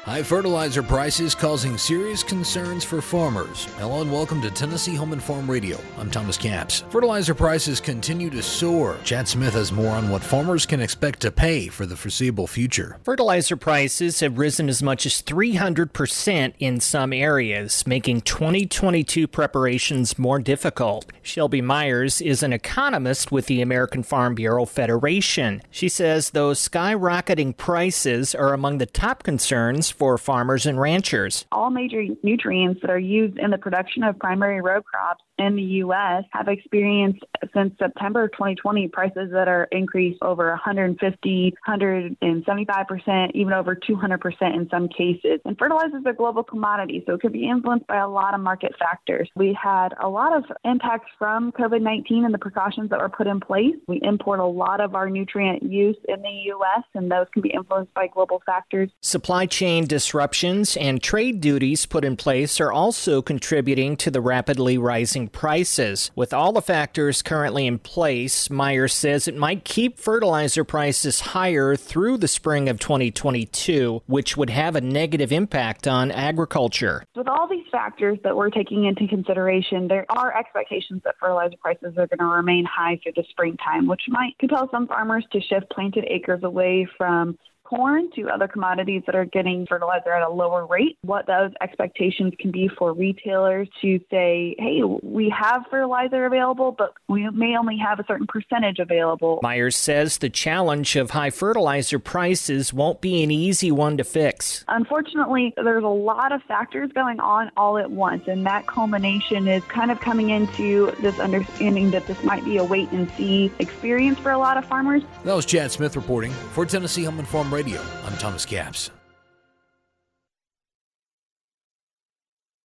High fertilizer prices causing serious concerns for farmers. Hello and welcome to Tennessee Home and Farm Radio. I'm Thomas Capps. Fertilizer prices continue to soar. Chad Smith has more on what farmers can expect to pay for the foreseeable future. Fertilizer prices have risen as much as 300% in some areas, making 2022 preparations more difficult. Shelby Myers is an economist with the American Farm Bureau Federation. She says those skyrocketing prices are among the top concerns for farmers and ranchers. All major nutrients that are used in the production of primary row crops in the U.S. have experienced since September of 2020 prices that are increased over 150, 175%, even over 200% in some cases. And fertilizer is a global commodity, so it could be influenced by a lot of market factors. We had a lot of impacts from COVID-19 and the precautions that were put in place. We import a lot of our nutrient use in the U.S., and those can be influenced by global factors. Supply chain disruptions and trade duties put in place are also contributing to the rapidly rising prices. With all the factors currently in place, Myers says it might keep fertilizer prices higher through the spring of 2022, which would have a negative impact on agriculture. With all these factors that we're taking into consideration, there are expectations that fertilizer prices are going to remain high through the springtime, which might compel some farmers to shift planted acres away from corn to other commodities that are getting fertilizer at a lower rate. What those expectations can be for retailers to say, hey, we have fertilizer available, but we may only have a certain percentage available. Myers says the challenge of high fertilizer prices won't be an easy one to fix. Unfortunately, there's a lot of factors going on all at once, and that culmination is kind of coming into this understanding that this might be a wait-and-see experience for a lot of farmers. That was Chad Smith reporting for Tennessee Home and Farm Radio. I'm Thomas Capps.